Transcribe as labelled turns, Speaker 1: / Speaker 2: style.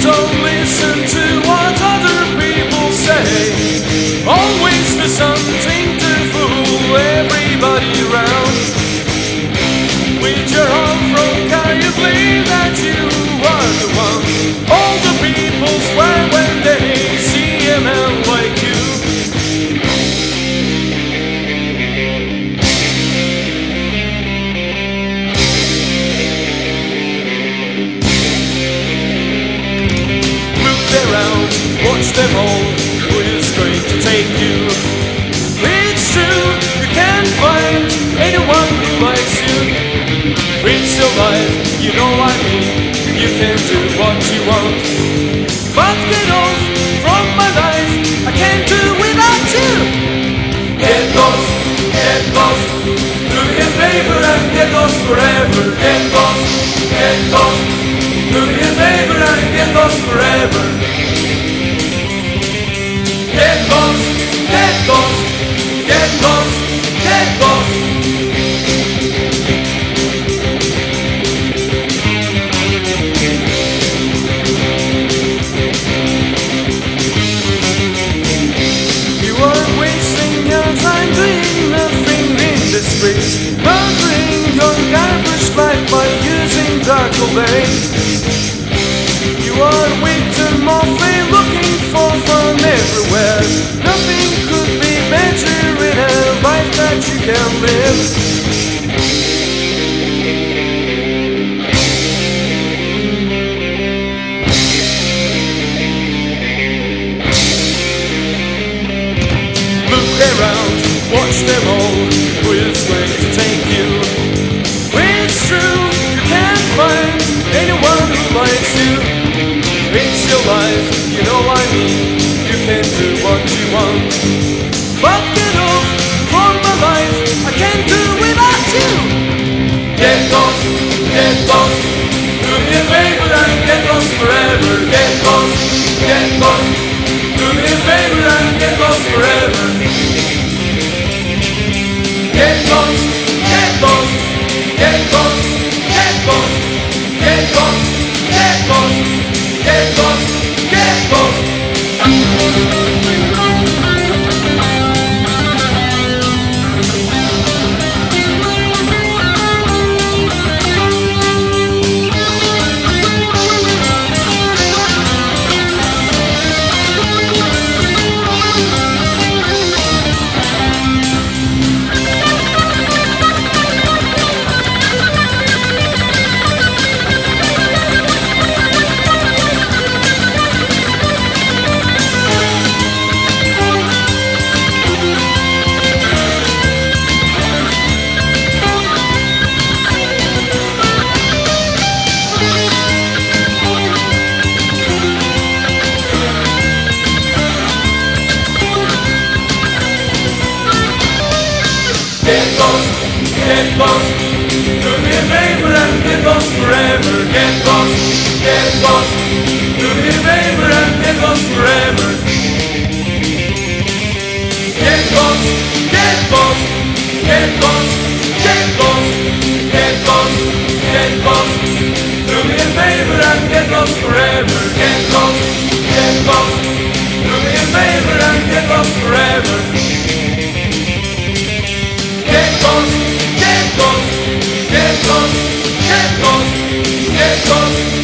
Speaker 1: Don't listen to what other people say. Always do something to fool everybody around. With your heart broken, you believe that you are the one. All the people swear when they see a man like you. Look around, watch them all. Who is going to take you? It's true, you can't find anyone who likes you. It's your life, you know what I mean. You can do what you want. But get off from my life, I can't do without you. Get lost, do me a favor and get lost forever. Get lost, do me a favor and get lost forever. Get lost, get lost, get lost, get lost. You are wasting your time doing nothing in the streets, murdering your garbage life by using drugs all day. You are a victim of a looking for fun everywhere. Nothing could be better in a life that you can live. Look around, watch them all. Who is going to take you? It's true, you can't find anyone who likes you. It's your life, you know what I mean. You can do what you want. But get off from my life, I can't do without you. Get lost, do me a favor and get lost forever. Get lost, do me a favor and get lost forever. Get lost, get lost, get lost, get lost, get lost, get lost, get lost, get lost. Get lost, do me a favor and get lost forever. Get lost, do me a favor and get lost forever. Get lost, get lost, get lost, get lost, get lost, get lost, do me a favor and get lost forever. Get lost, do me a favor and get lost forever. Get lost, get lost, get lost, get lost, get lost.